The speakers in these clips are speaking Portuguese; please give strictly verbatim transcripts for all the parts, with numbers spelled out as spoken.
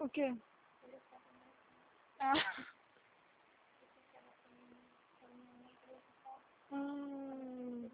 O quê? Ah. Hum.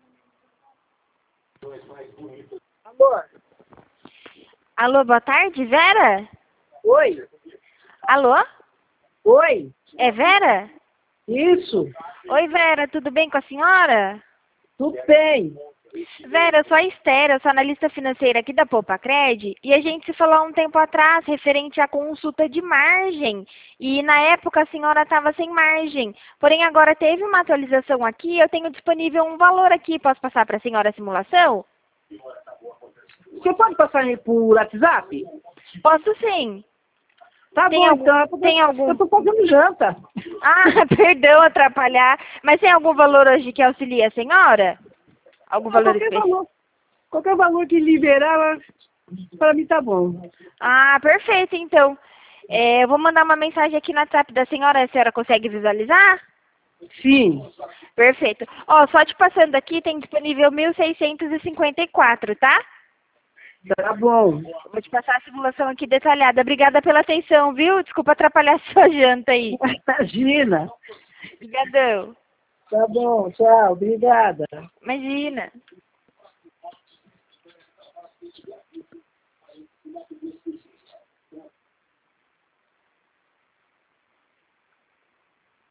Alô? Alô, boa tarde, Vera? Oi? Alô? Oi? É Vera? Isso? Oi, Vera, tudo bem com a senhora? Tudo bem? Vera, eu sou a Esther, eu sou analista financeira aqui da Poupa Cred e a gente se falou há um tempo atrás referente à consulta de margem e na época a senhora estava sem margem, porém agora teve uma atualização aqui, eu tenho disponível um valor aqui, posso passar para a senhora a simulação? Você pode passar aí por WhatsApp? Posso sim. Tá Tem bom, algum, então. É porque tem algum... eu tô fazendo janta. Ah, perdão atrapalhar, mas tem algum valor hoje que auxilia a senhora? Algum Não, valor qualquer específico? valor. Qualquer valor que liberar, para mim tá bom. Ah, perfeito, então. É, eu vou mandar uma mensagem aqui no WhatsApp da senhora, a senhora consegue visualizar? Sim. Perfeito. Ó, só te passando aqui, tem disponível mil seiscentos e cinquenta e quatro, tá? Tá bom. Vou te passar a simulação aqui detalhada. Obrigada pela atenção, viu? Desculpa atrapalhar a sua janta aí. Imagina. Obrigadão. Tá bom, tchau. Obrigada. Imagina.